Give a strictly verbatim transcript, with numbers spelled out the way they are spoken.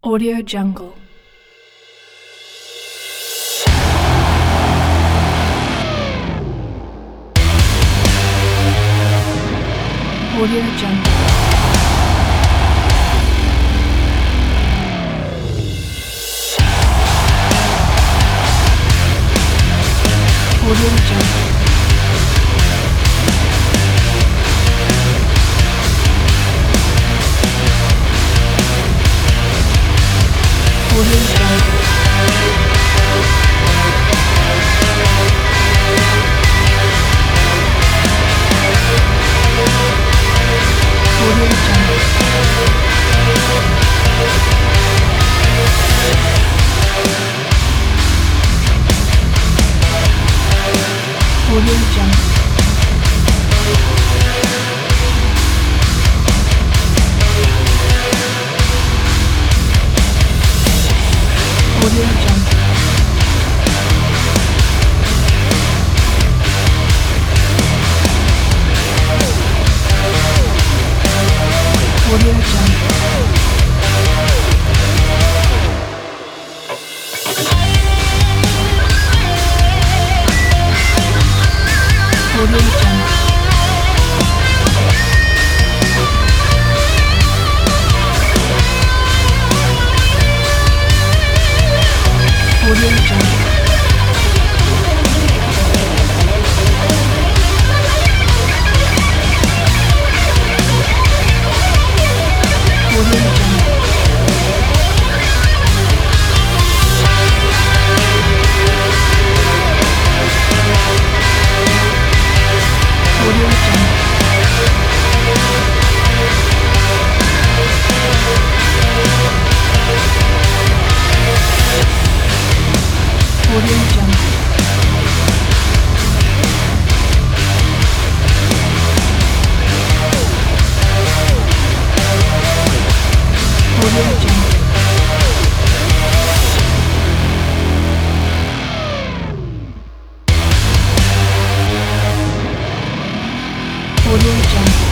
Audio Jungle. Audio Jungle. Audio Jungle. Audio Jungle. Audio Jungle. Audio Jungle. Audio Jungle. Audio Jungle. Audio Jungle. Audio Jungle. Audio Jungle. Audio Jungle. Audio Jungle. Audio Jungle. Audio Jungle.